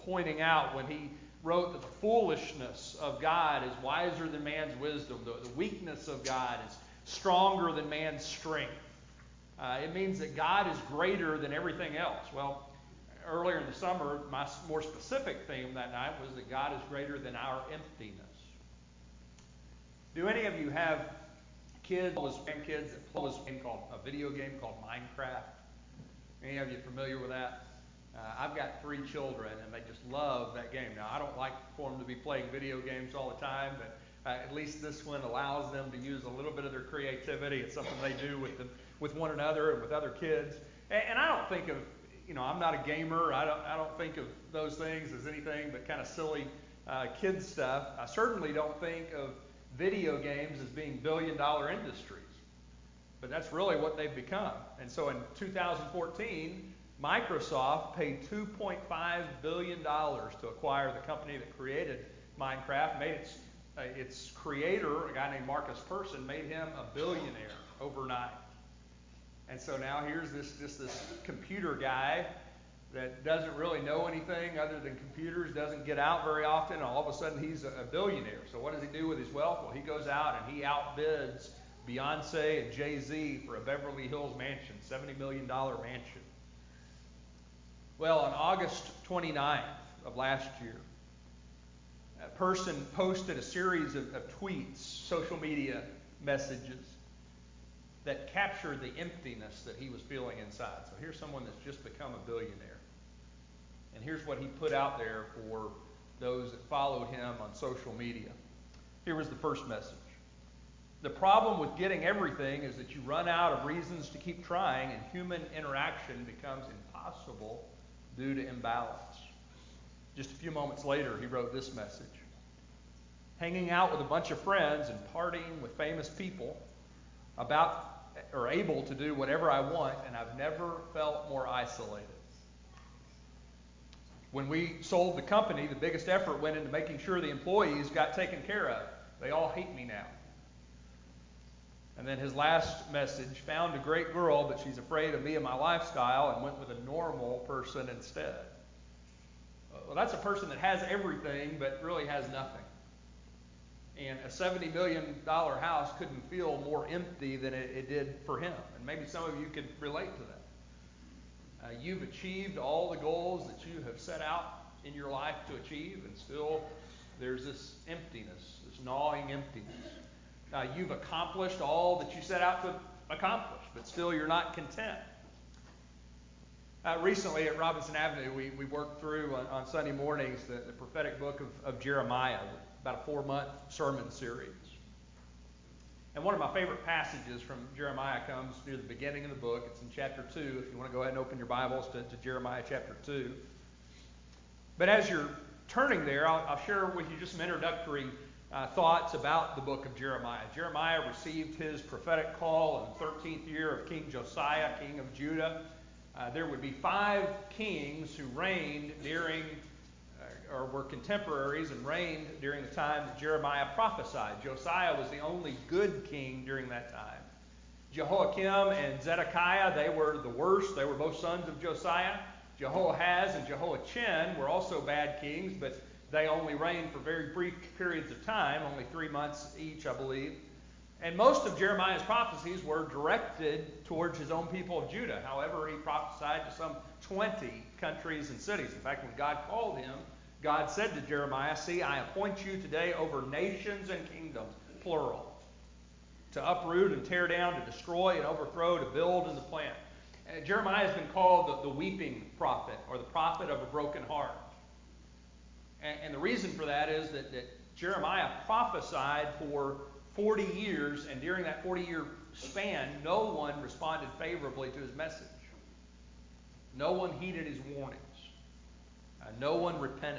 pointing out when he wrote that the foolishness of God is wiser than man's wisdom. The weakness of God is stronger than man's strength. It means that God is greater than everything else. Well, earlier in the summer, my more specific theme that night was that God is greater than our emptiness. Do any of you have kids, grandkids that play a video game called Minecraft? Any of you familiar with that? I've got 3 children, and they just love that game. Now, I don't like for them to be playing video games all the time, but at least this one allows them to use a little bit of their creativity. It's something they do with one another and with other kids. And I don't think of, I'm not a gamer. I don't think of those things as anything but kind of silly kid stuff. I certainly don't think of video games as being billion-dollar industries. But that's really what they've become. And so in 2014, Microsoft paid $2.5 billion to acquire the company that created Minecraft, made its creator, a guy named Marcus Persson, made him a billionaire overnight. And so now here's this computer guy that doesn't really know anything other than computers, doesn't get out very often, and all of a sudden he's a billionaire. So what does he do with his wealth? Well, he goes out and he outbids Beyonce and Jay-Z for a Beverly Hills mansion, $70 million mansion. Well, on August 29th of last year, a person posted a series of tweets, social media messages, that captured the emptiness that he was feeling inside. So here's someone that's just become a billionaire. And here's what he put out there for those that followed him on social media. Here was the first message. The problem with getting everything is that you run out of reasons to keep trying, and human interaction becomes impossible due to imbalance. Just a few moments later, he wrote this message. Hanging out with a bunch of friends and partying with famous people able to do whatever I want, and I've never felt more isolated. When we sold the company, the biggest effort went into making sure the employees got taken care of. They all hate me now. And then his last message, found a great girl, but she's afraid of me and my lifestyle, and went with a normal person instead. Well, that's a person that has everything, but really has nothing. And a $70 million house couldn't feel more empty than it did for him. And maybe some of you could relate to that. You've achieved all the goals that you have set out in your life to achieve, and still there's this emptiness, this gnawing emptiness. You've accomplished all that you set out to accomplish, but still you're not content. Recently at Robinson Avenue, we worked through on Sunday mornings the prophetic book of Jeremiah, about a 4-month sermon series. And one of my favorite passages from Jeremiah comes near the beginning of the book. It's in chapter 2, if you want to go ahead and open your Bibles to Jeremiah chapter 2. But as you're turning there, I'll share with you just some introductory thoughts about the book of Jeremiah. Jeremiah received his prophetic call in the 13th year of King Josiah, king of Judah. There would be 5 kings who reigned or were contemporaries and reigned during the time that Jeremiah prophesied. Josiah was the only good king during that time. Jehoiakim and Zedekiah, they were the worst. They were both sons of Josiah. Jehoahaz and Jehoiachin were also bad kings, but they only reigned for very brief periods of time, only 3 months each, I believe. And most of Jeremiah's prophecies were directed towards his own people of Judah. However, he prophesied to some 20 countries and cities. In fact, when God called him, God said to Jeremiah, "See, I appoint you today over nations and kingdoms," plural, to uproot and tear down, to destroy and overthrow, to build and to plant. Jeremiah has been called the weeping prophet, or the prophet of a broken heart. And the reason for that is that Jeremiah prophesied for 40 years, and during that 40-year span, no one responded favorably to his message. No one heeded his warnings. No one repented.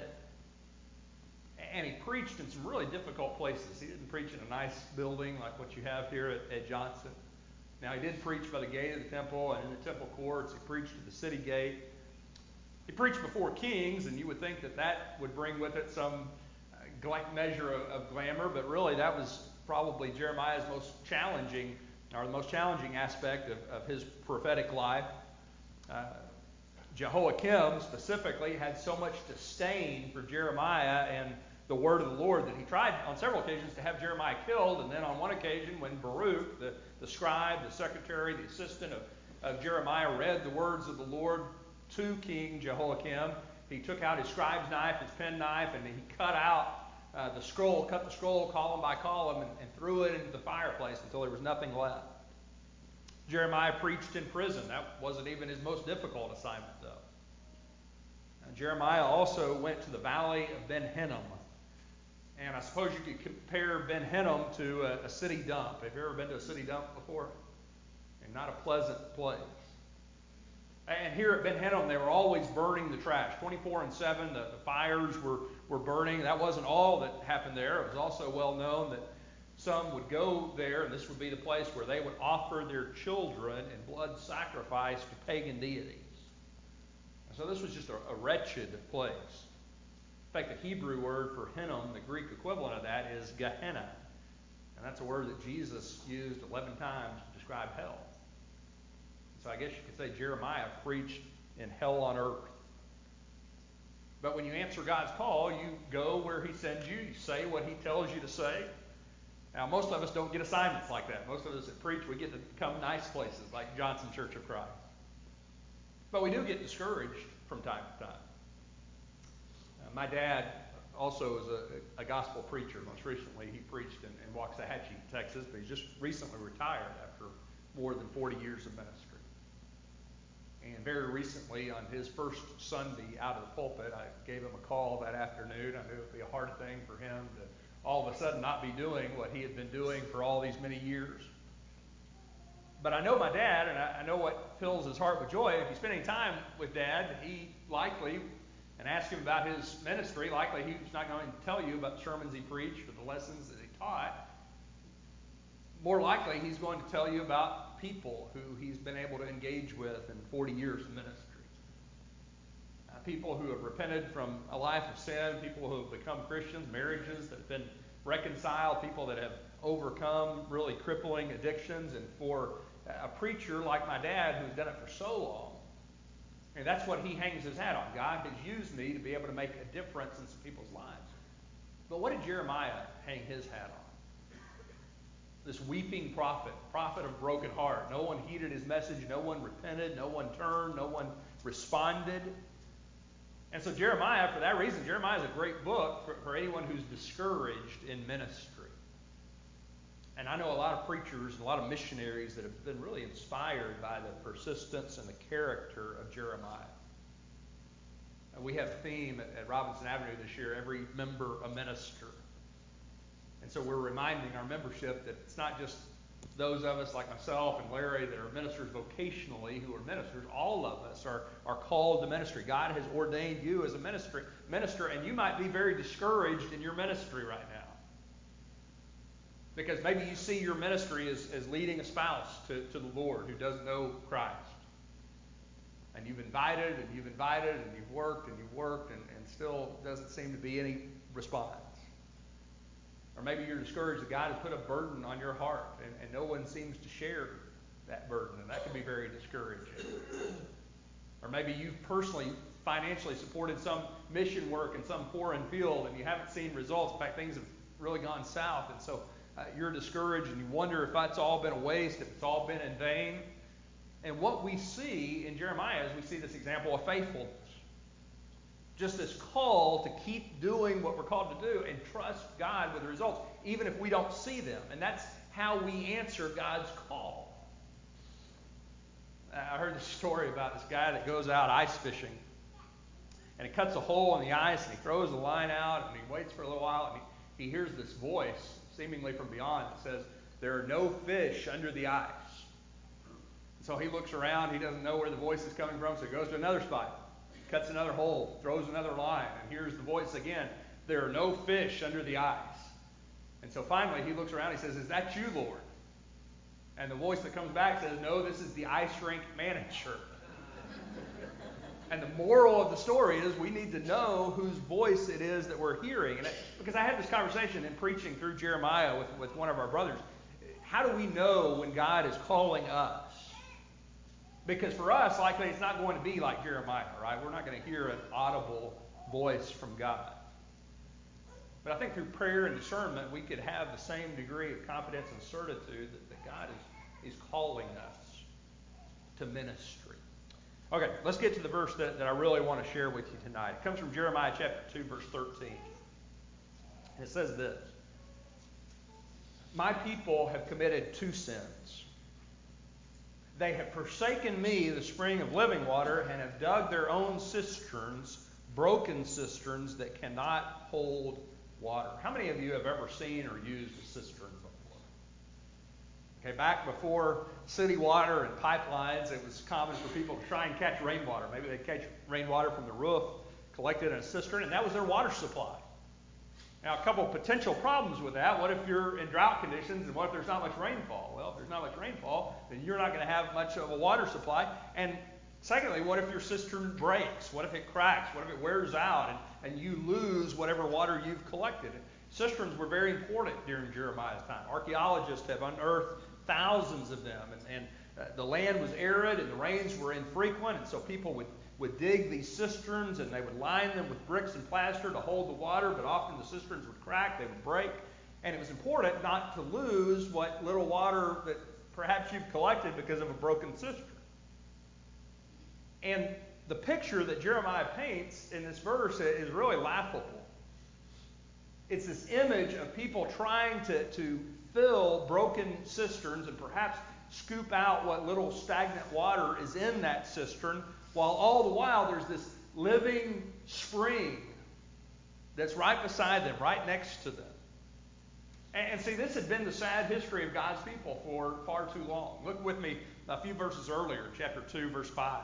And he preached in some really difficult places. He didn't preach in a nice building like what you have here at Johnson. Now, he did preach by the gate of the temple and in the temple courts. He preached at the city gate. He preached before kings, and you would think that would bring with it some measure of glamour, but really that was probably Jeremiah's most challenging aspect of his prophetic life. Jehoiakim specifically had so much disdain for Jeremiah and the word of the Lord that he tried on several occasions to have Jeremiah killed. And then on one occasion when Baruch, the scribe, the secretary, the assistant of Jeremiah, read the words of the Lord to King Jehoiakim, he took out his scribe's knife, his penknife, and he cut the scroll column by column and threw it into the fireplace until there was nothing left. Jeremiah preached in prison. That wasn't even his most difficult assignment, though. Jeremiah also went to the valley of Ben Hinnom. And I suppose you could compare Ben Hinnom to a city dump. Have you ever been to a city dump before? And not a pleasant place. And here at Ben Hinnom, they were always burning the trash. 24/7, the fires were burning. That wasn't all that happened there. It was also well known that some would go there, and this would be the place where they would offer their children in blood sacrifice to pagan deities. And so this was just a wretched place. In fact, the Hebrew word for Hinnom, the Greek equivalent of that, is Gehenna. And that's a word that Jesus used 11 times to describe hell. So I guess you could say Jeremiah preached in hell on earth. But when you answer God's call, you go where he sends you. You say what he tells you to say. Now, most of us don't get assignments like that. Most of us that preach, we get to come nice places like Johnson Church of Christ. But we do get discouraged from time to time. My dad also is a gospel preacher. Most recently, he preached in Waxahachie, Texas, but he's just recently retired after more than 40 years of ministry. And very recently, on his first Sunday out of the pulpit, I gave him a call that afternoon. I knew it would be a hard thing for him to all of a sudden not be doing what he had been doing for all these many years. But I know my dad, and I know what fills his heart with joy. If you spend any time with Dad, he likely, and ask him about his ministry, likely he's not going to tell you about the sermons he preached or the lessons that he taught. More likely, he's going to tell you about people who he's been able to engage with in 40 years of ministry. People who have repented from a life of sin, people who have become Christians, marriages that have been reconciled, people that have overcome really crippling addictions. And for a preacher like my dad who's done it for so long, and that's what he hangs his hat on. God has used me to be able to make a difference in some people's lives. But what did Jeremiah hang his hat on? This weeping prophet of broken heart. No one heeded his message. No one repented. No one turned. No one responded. And so Jeremiah, for that reason, Jeremiah is a great book for anyone who's discouraged in ministry. And I know a lot of preachers and a lot of missionaries that have been really inspired by the persistence and the character of Jeremiah. And we have a theme at Robinson Avenue this year, every member a minister. And so we're reminding our membership that it's not just those of us like myself and Larry that are ministers vocationally who are ministers. All of us are called to ministry. God has ordained you as a minister, and you might be very discouraged in your ministry right now. Because maybe you see your ministry as leading a spouse to the Lord who doesn't know Christ. And you've invited and you've worked and still doesn't seem to be any response. Or maybe you're discouraged that God has put a burden on your heart and no one seems to share that burden, and that can be very discouraging. Or maybe you've personally, financially supported some mission work in some foreign field and you haven't seen results. In fact, things have really gone south, and so you're discouraged and you wonder if that's all been a waste, if it's all been in vain. And what we see in Jeremiah is we see this example of faithfulness. Just this call to keep doing what we're called to do and trust God with the results, even if we don't see them. And that's how we answer God's call. I heard this story about this guy that goes out ice fishing. And he cuts a hole in the ice and he throws the line out and he waits for a little while and he hears this voice, seemingly from beyond, that says, "There are no fish under the ice." So he looks around, he doesn't know where the voice is coming from, so he goes to another spot. Cuts another hole, throws another line, and hears the voice again. "There are no fish under the ice." And so finally he looks around, he says, "Is that you, Lord?" And the voice that comes back says, "No, this is the ice rink manager." And the moral of the story is we need to know whose voice it is that we're hearing. And because I had this conversation in preaching through Jeremiah with one of our brothers. How do we know when God is calling us? Because for us, likely it's not going to be like Jeremiah, right? We're not going to hear an audible voice from God. But I think through prayer and discernment, we could have the same degree of confidence and certitude that God is calling us to ministry. Okay, let's get to the verse that I really want to share with you tonight. It comes from Jeremiah chapter 2, verse 13. It says this: My people have committed two sins. They have forsaken me, the spring of living water, and have dug their own cisterns, broken cisterns that cannot hold water. How many of you have ever seen or used a cistern before? Okay, back before city water and pipelines, it was common for people to try and catch rainwater. Maybe they'd catch rainwater from the roof, collect it in a cistern, and that was their water supply. Now, a couple of potential problems with that. What if you're in drought conditions, and what if there's not much rainfall? Well, if there's not much rainfall, then you're not going to have much of a water supply. And secondly, what if your cistern breaks? What if it cracks? What if it wears out and you lose whatever water you've collected? Cisterns were very important during Jeremiah's time. Archaeologists have unearthed thousands of them, and the land was arid and the rains were infrequent, and so people would dig these cisterns and they would line them with bricks and plaster to hold the water, but often the cisterns would crack, they would break, and it was important not to lose what little water that perhaps you've collected because of a broken cistern. And the picture that Jeremiah paints in this verse is really laughable. It's this image of people trying to fill broken cisterns and perhaps scoop out what little stagnant water is in that cistern, while all the while there's this living spring that's right beside them, right next to them. And see, this had been the sad history of God's people for far too long. Look with me a few verses earlier, chapter 2, verse 5.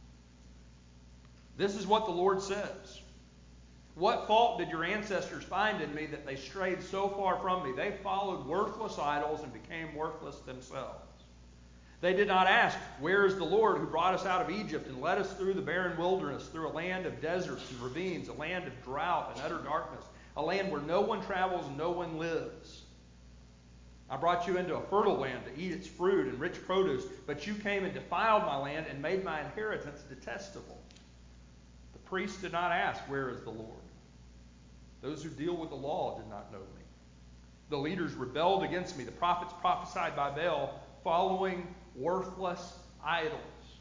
This is what the Lord says. What fault did your ancestors find in me that they strayed so far from me? They followed worthless idols and became worthless themselves. They did not ask, where is the Lord who brought us out of Egypt and led us through the barren wilderness, through a land of deserts and ravines, a land of drought and utter darkness, a land where no one travels and no one lives. I brought you into a fertile land to eat its fruit and rich produce, but you came and defiled my land and made my inheritance detestable. The priests did not ask, where is the Lord? Those who deal with the law did not know me. The leaders rebelled against me. The prophets prophesied by Baal, following worthless idols.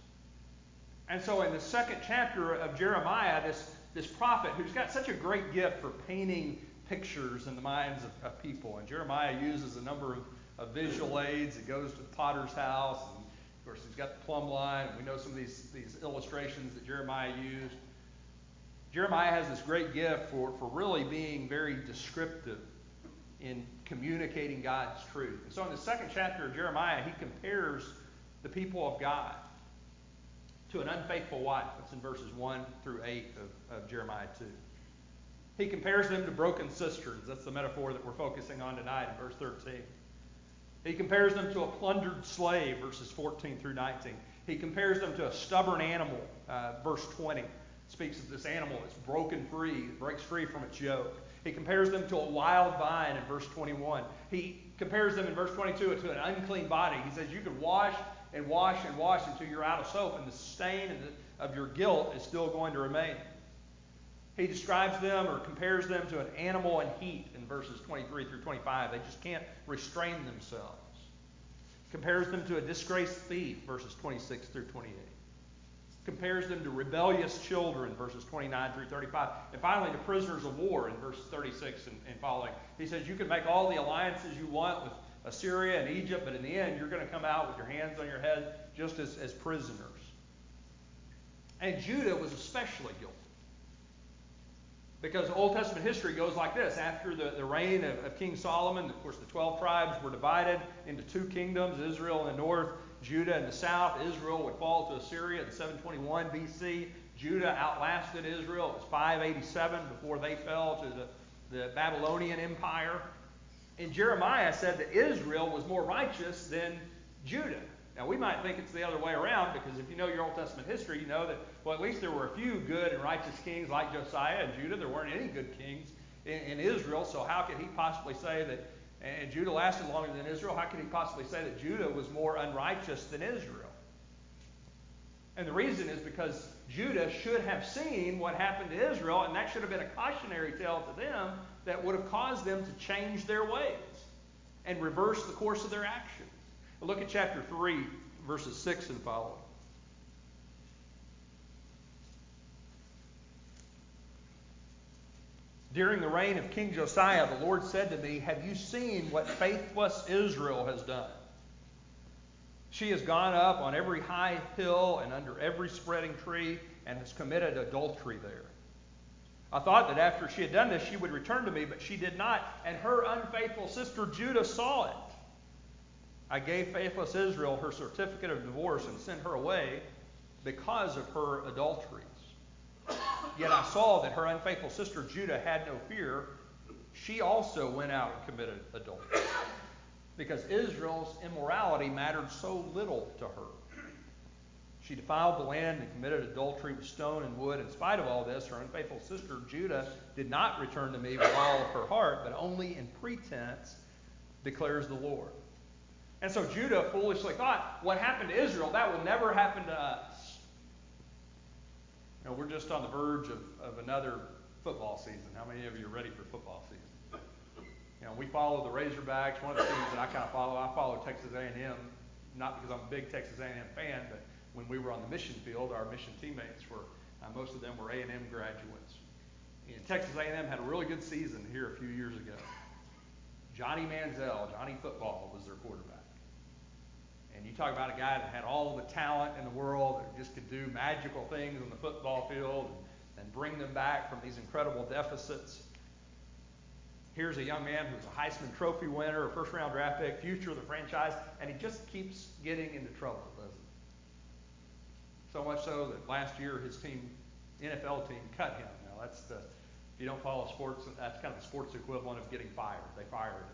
And so in the second chapter of Jeremiah, this prophet who's got such a great gift for painting pictures in the minds of people. And Jeremiah uses a number of visual aids. He goes to the potter's house, and of course he's got the plumb line, and we know some of these illustrations that Jeremiah used. Jeremiah has this great gift for really being very descriptive in communicating God's truth. And so in the second chapter of Jeremiah, he compares the people of God to an unfaithful wife. That's in verses 1 through 8 of Jeremiah 2. He compares them to broken cisterns. That's the metaphor that we're focusing on tonight in verse 13. He compares them to a plundered slave, verses 14 through 19. He compares them to a stubborn animal, verse 20. Speaks of this animal that's broken free, breaks free from its yoke. He compares them to a wild vine in verse 21. He compares them in verse 22 to an unclean body. He says you could wash and wash and wash until you're out of soap, and the stain of your guilt is still going to remain. He describes them or compares them to an animal in heat in verses 23 through 25. They just can't restrain themselves. Compares them to a disgraced thief, verses 26 through 28. Compares them to rebellious children, verses 29 through 35. And finally, to prisoners of war in verses 36 and following. He says you can make all the alliances you want with Assyria and Egypt, but in the end, you're going to come out with your hands on your head just as prisoners. And Judah was especially guilty. Because Old Testament history goes like this. After the reign of King Solomon, of course, the 12 tribes were divided into two kingdoms, Israel in the north, Judah in the south. Israel would fall to Assyria in 721 BC. Judah outlasted Israel. It was 587 before they fell to the Babylonian Empire. And Jeremiah said that Israel was more righteous than Judah. Now, we might think it's the other way around, because if you know your Old Testament history, you know that, well, at least there were a few good and righteous kings like Josiah and Judah. There weren't any good kings in Israel, so how could he possibly say that, and Judah lasted longer than Israel, how could he possibly say that Judah was more unrighteous than Israel? And the reason is because Judah should have seen what happened to Israel, and that should have been a cautionary tale to them that would have caused them to change their ways and reverse the course of their actions. Look at chapter 3, verses 6 and following. During the reign of King Josiah, the Lord said to me, "Have you seen what faithless Israel has done? She has gone up on every high hill and under every spreading tree and has committed adultery there. I thought that after she had done this, she would return to me, but she did not, and her unfaithful sister Judah saw it. I gave faithless Israel her certificate of divorce and sent her away because of her adulteries. Yet I saw that her unfaithful sister Judah had no fear. She also went out and committed adultery, because Israel's immorality mattered so little to her. She defiled the land and committed adultery with stone and wood. In spite of all this, her unfaithful sister Judah did not return to me with all of her heart, but only in pretense, declares the Lord." And so Judah foolishly thought, what happened to Israel, that will never happen to us. You know, we're just on the verge of another football season. How many of you are ready for football season? You know, we follow the Razorbacks. One of the teams that I kind of follow, I follow Texas A&M, not because I'm a big Texas A&M fan, but when we were on the mission field, our mission teammates were, most of them were A&M graduates. And Texas A&M had a really good season here a few years ago. Johnny Manziel, Johnny Football, was their quarterback. And you talk about a guy that had all the talent in the world, that just could do magical things on the football field and bring them back from these incredible deficits. Here's a young man who's a Heisman Trophy winner, a first-round draft pick, future of the franchise, and he just keeps getting into trouble, doesn't he? So much so that last year his team, NFL team, cut him. Now if you don't follow sports, that's kind of the sports equivalent of getting fired. They fired him.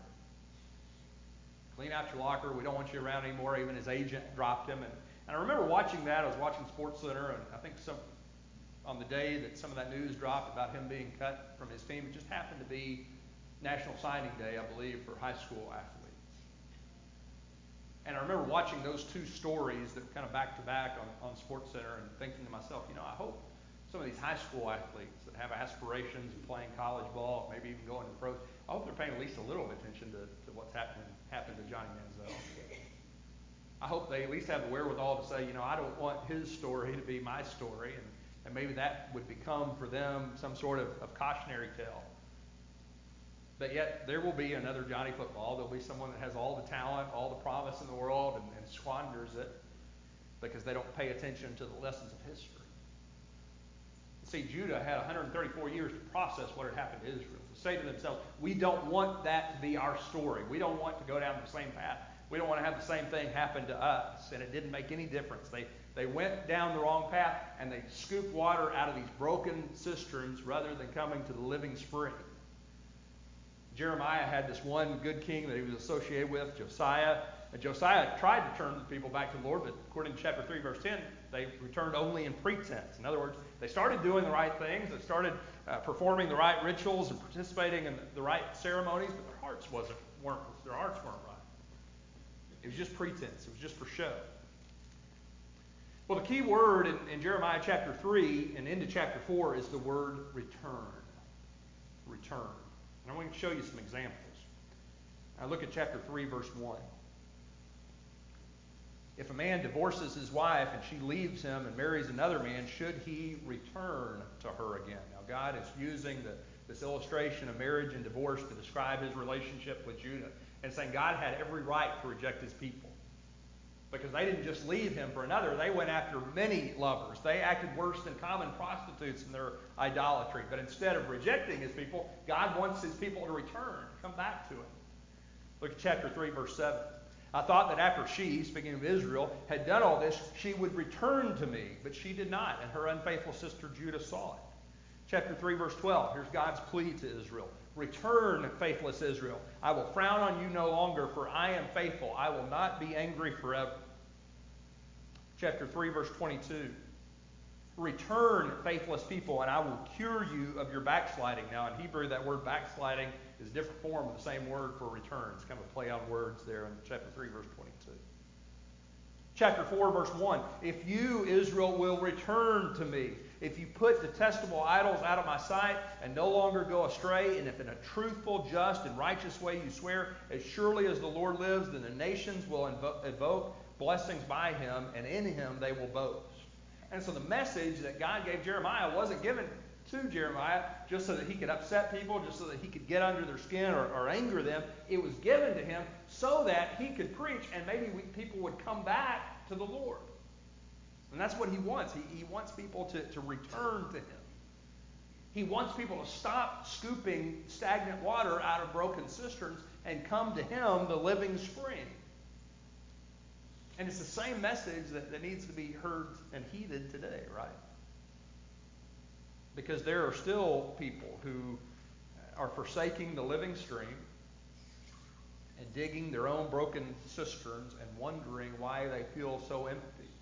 Clean out your locker. We don't want you around anymore. Even his agent dropped him. And I remember watching that. I was watching SportsCenter, and I think on the day that some of that news dropped about him being cut from his team, it just happened to be National Signing Day, I believe, for high school athletes. And I remember watching those two stories that were kind of back-to-back on SportsCenter and thinking to myself, I hope some of these high school athletes that have aspirations of playing college ball, maybe even going to the pros, I hope they're paying at least a little attention to what's happened to Johnny Manziel. I hope they at least have the wherewithal to say, I don't want his story to be my story, and maybe that would become for them some sort of cautionary tale. But yet there will be another Johnny Football. There'll be someone that has all the talent, all the promise in the world, and squanders it because they don't pay attention to the lessons of history. See, Judah had 134 years to process what had happened to Israel, to say to themselves, we don't want that to be our story. We don't want to go down the same path. We don't want to have the same thing happen to us. And it didn't make any difference. They went down the wrong path, and they scooped water out of these broken cisterns rather than coming to the living spring. Jeremiah had this one good king that he was associated with, Josiah. And Josiah tried to turn the people back to the Lord, but according to chapter 3, verse 10, they returned only in pretense. In other words, they started doing the right things. They started performing the right rituals and participating in the right ceremonies, but their hearts weren't right. It was just pretense. It was just for show. Well, the key word in Jeremiah chapter 3 and into chapter 4 is the word return. Return. And I'm going to show you some examples. Now look at chapter 3, verse 1. If a man divorces his wife and she leaves him and marries another man, should he return to her again? Now God is using this illustration of marriage and divorce to describe his relationship with Judah, and saying God had every right to reject his people. Because they didn't just leave him for another, they went after many lovers. They acted worse than common prostitutes in their idolatry. But instead of rejecting his people, God wants his people to return, come back to him. Look at chapter 3, verse 7. I thought that after she, speaking of Israel, had done all this, she would return to me, but she did not, and her unfaithful sister Judah saw it. Chapter 3, verse 12, here's God's plea to Israel. Return, faithless Israel. I will frown on you no longer, for I am faithful. I will not be angry forever. Chapter 3, verse 22. Return, faithless people, and I will cure you of your backsliding. Now, in Hebrew, that word backsliding is a different form of the same word for return. It's kind of a play on words there in chapter 3, verse 22. Chapter 4, verse 1. If you, Israel, will return to me, if you put detestable idols out of my sight and no longer go astray, and if in a truthful, just, and righteous way you swear, as surely as the Lord lives, then the nations will invoke blessings by him, and in him they will boast. And so the message that God gave Jeremiah wasn't given to Jeremiah just so that he could upset people, just so that he could get under their skin or anger them. It was given to him so that he could preach, and maybe people would come back to the Lord. And that's what he wants. He wants people to return to him. He wants people to stop scooping stagnant water out of broken cisterns and come to him, the living spring. And it's the same message that needs to be heard and heeded today, right? Because there are still people who are forsaking the living stream and digging their own broken cisterns and wondering why they feel so empty.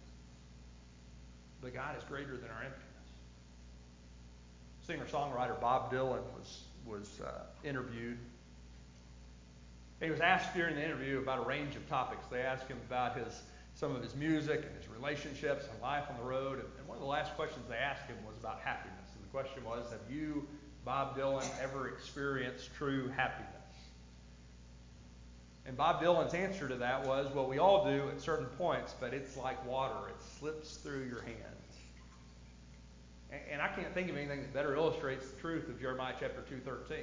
But God is greater than our emptiness. Singer-songwriter Bob Dylan was interviewed. He was asked during the interview about a range of topics. They asked him about some of his music and his relationships and life on the road. And one of the last questions they asked him was about happiness. And the question was, have you, Bob Dylan, ever experienced true happiness? And Bob Dylan's answer to that was, well, we all do at certain points, but it's like water. It slips through your hands. And I can't think of anything that better illustrates the truth of Jeremiah chapter 2:13.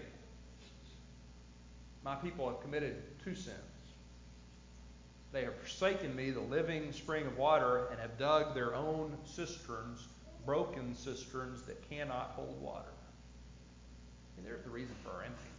My people have committed two sins. They have forsaken me, the living spring of water, and have dug their own cisterns, broken cisterns that cannot hold water. And there's the reason for our emptiness.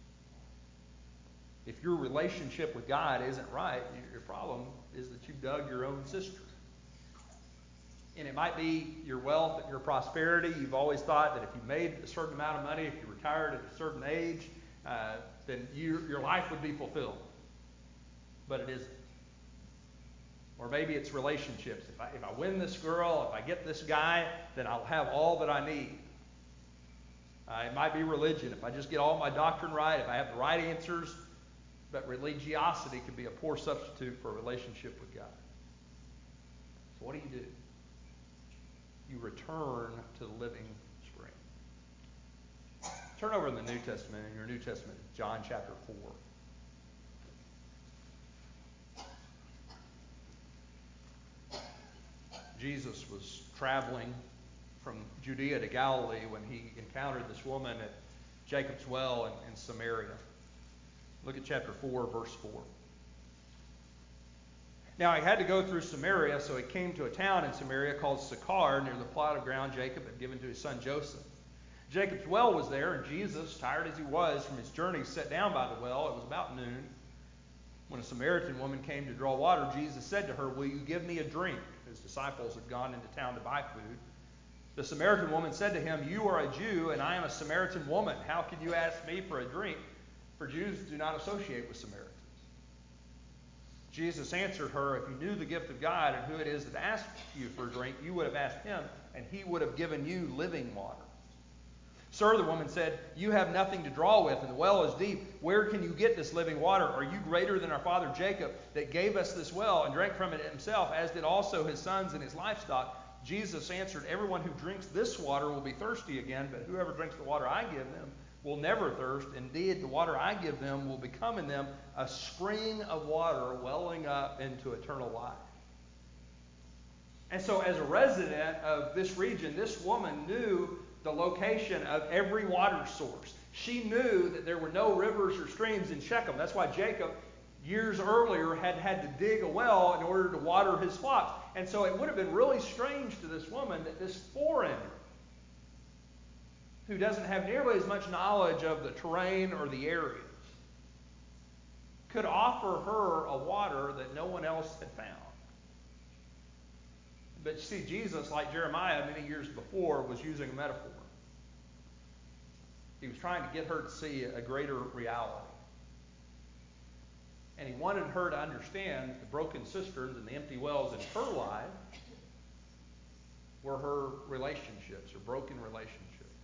If your relationship with God isn't right, your problem is that you've dug your own cistern. And it might be your wealth and your prosperity. You've always thought that if you made a certain amount of money, if you retired at a certain age, then your life would be fulfilled. But it isn't. Or maybe it's relationships. If I win this girl, if I get this guy, then I'll have all that I need. It might be religion. If I just get all my doctrine right, if I have the right answers. But religiosity could be a poor substitute for a relationship with God. So what do? You return to the living spring. Turn over in the New Testament, in your New Testament, John chapter 4. Jesus was traveling from Judea to Galilee when he encountered this woman at Jacob's well in Samaria. Look at chapter 4, verse 4. Now he had to go through Samaria, so he came to a town in Samaria called Sychar, near the plot of ground Jacob had given to his son Joseph. Jacob's well was there, and Jesus, tired as he was from his journey, sat down by the well. It was about noon. When a Samaritan woman came to draw water, Jesus said to her, "Will you give me a drink?" His disciples had gone into town to buy food. The Samaritan woman said to him, "You are a Jew, and I am a Samaritan woman. How can you ask me for a drink? For Jews do not associate with Samaritans." Jesus answered her, "If you knew the gift of God and who it is that asks you for a drink, you would have asked him, and he would have given you living water." "Sir," the woman said, "you have nothing to draw with, and the well is deep. Where can you get this living water? Are you greater than our father Jacob, that gave us this well and drank from it himself, as did also his sons and his livestock?" Jesus answered, "Everyone who drinks this water will be thirsty again, but whoever drinks the water I give them will never thirst. Indeed, the water I give them will become in them a spring of water welling up into eternal life." And so as a resident of this region, this woman knew the location of every water source. She knew that there were no rivers or streams in Shechem. That's why Jacob, years earlier, had to dig a well in order to water his flocks. And so it would have been really strange to this woman that this foreigner, who doesn't have nearly as much knowledge of the terrain or the areas, could offer her a water that no one else had found. But you see, Jesus, like Jeremiah many years before, was using a metaphor. He was trying to get her to see a greater reality. And he wanted her to understand that the broken cisterns and the empty wells in her life were her relationships, her broken relationships.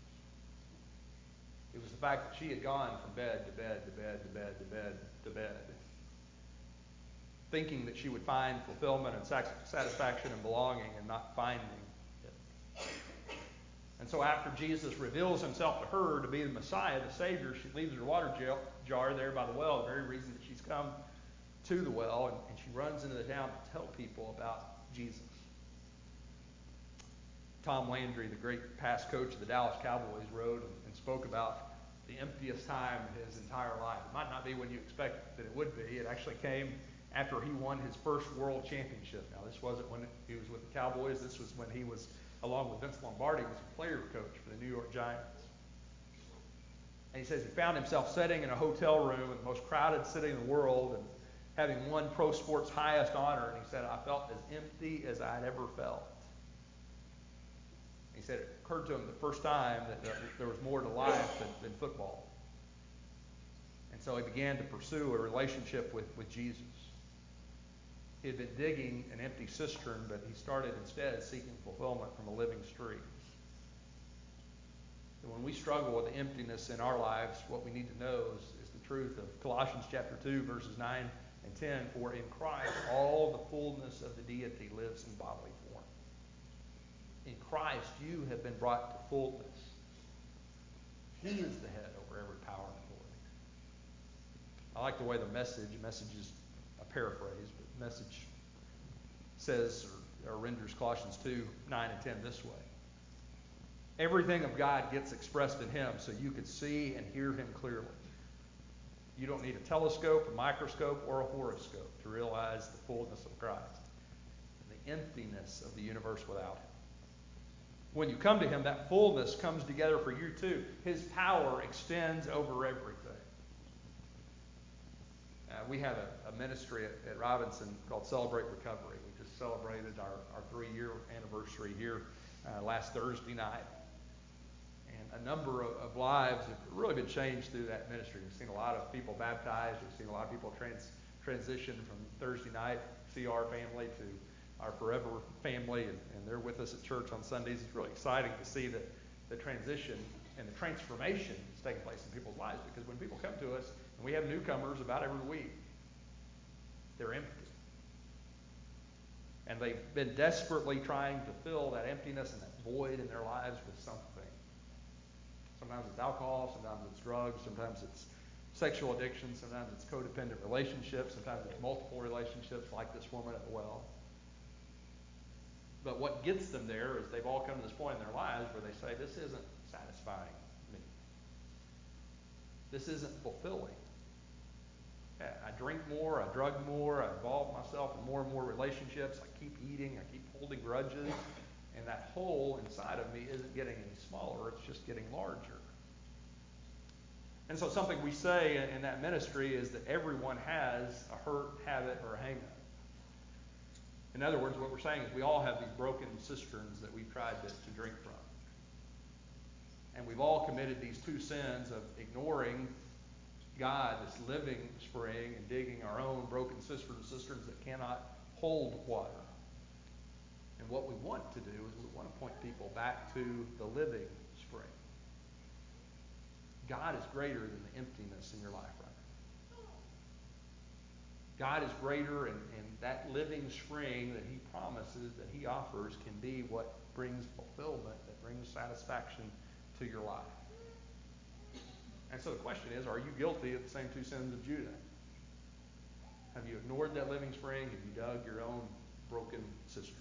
It was the fact that she had gone from bed to bed to bed to bed to bed to bed. thinking that she would find fulfillment and satisfaction and belonging, and not finding it. And so after Jesus reveals himself to her to be the Messiah, the Savior, she leaves her water jar there by the well, the very reason that she's come to the well, and she runs into the town to tell people about Jesus. Tom Landry, the great past coach of the Dallas Cowboys, wrote and spoke about the emptiest time in his entire life. It might not be when you expect that it would be. It actually came after he won his first world championship. Now, this wasn't when he was with the Cowboys. This was when he was, along with Vince Lombardi, was a player coach for the New York Giants. And he says he found himself sitting in a hotel room in the most crowded city in the world and having won pro sports' highest honor. And he said, I felt as empty as I'd ever felt. He said it occurred to him the first time that there was more to life than football. And so he began to pursue a relationship with Jesus. He had been digging an empty cistern, but he started instead seeking fulfillment from a living stream. And when we struggle with the emptiness in our lives, what we need to know is the truth of Colossians chapter 2, verses 9 and 10. For in Christ all the fullness of the deity lives in bodily form. In Christ you have been brought to fullness. He is the head over every power and authority. I like the way the message is a paraphrase, but the message says or renders Colossians 2, 9 and 10 this way. Everything of God gets expressed in him so you could see and hear him clearly. You don't need a telescope, a microscope, or a horoscope to realize the fullness of Christ and the emptiness of the universe without him. When you come to him, that fullness comes together for you too. His power extends over everything. We have a ministry at Robinson called Celebrate Recovery. We just celebrated our 3-year anniversary here last Thursday night. And a number of lives have really been changed through that ministry. We've seen a lot of people baptized. We've seen a lot of people transition from Thursday night CR family to our Forever family, and they're with us at church on Sundays. It's really exciting to see the transition and the transformation that's taking place in people's lives, because when people come to us, and we have newcomers about every week, they're empty. And they've been desperately trying to fill that emptiness and that void in their lives with something. Sometimes it's alcohol, sometimes it's drugs, sometimes it's sexual addiction, sometimes it's codependent relationships, sometimes it's multiple relationships like this woman at the well. But what gets them there is they've all come to this point in their lives where they say, this isn't satisfying me. This isn't fulfilling. I drink more, I drug more, I involve myself in more and more relationships, I keep eating, I keep holding grudges, and that hole inside of me isn't getting any smaller, it's just getting larger. And so something we say in that ministry is that everyone has a hurt, habit, or a hang-up. In other words, what we're saying is we all have these broken cisterns that we've tried to drink from. And we've all committed these two sins of ignoring God, this living spring, and digging our own broken cisterns that cannot hold water. And what we want to do is we want to point people back to the living spring. God is greater than the emptiness in your life right now. God is greater, and that living spring that he promises, that he offers, can be what brings fulfillment, that brings satisfaction to your life. And so the question is, are you guilty of the same two sins of Judah? Have you ignored that living spring? Have you dug your own broken cistern?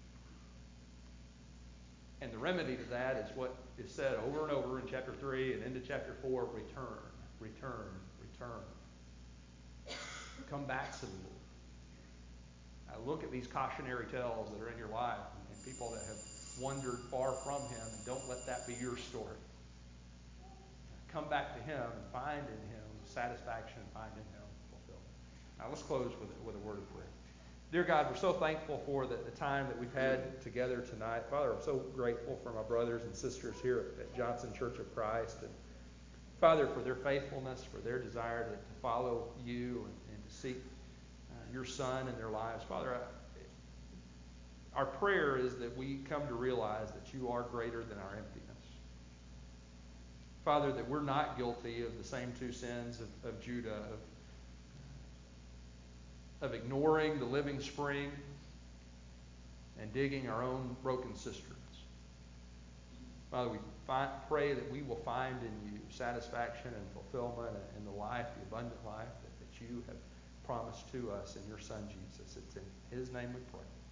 And the remedy to that is what is said over and over in chapter 3 and into chapter 4, return, return, return. Come back to the Lord. Now look at these cautionary tales that are in your life and people that have wandered far from him, and don't let that be your story. Come back to him and find in him satisfaction, and find in him fulfillment. Now let's close with a word of prayer. Dear God, we're so thankful for the time that we've had together tonight. Father, I'm so grateful for my brothers and sisters here at Johnson Church of Christ. And Father, for their faithfulness, for their desire to follow you and to seek your Son in their lives. Father, our prayer is that we come to realize that you are greater than our emptiness. Father, that we're not guilty of the same two sins of Judah, of of ignoring the living spring and digging our own broken cisterns. Father, we pray that we will find in you satisfaction and fulfillment in the life, the abundant life that you have promised to us in your Son, Jesus. It's in his name we pray.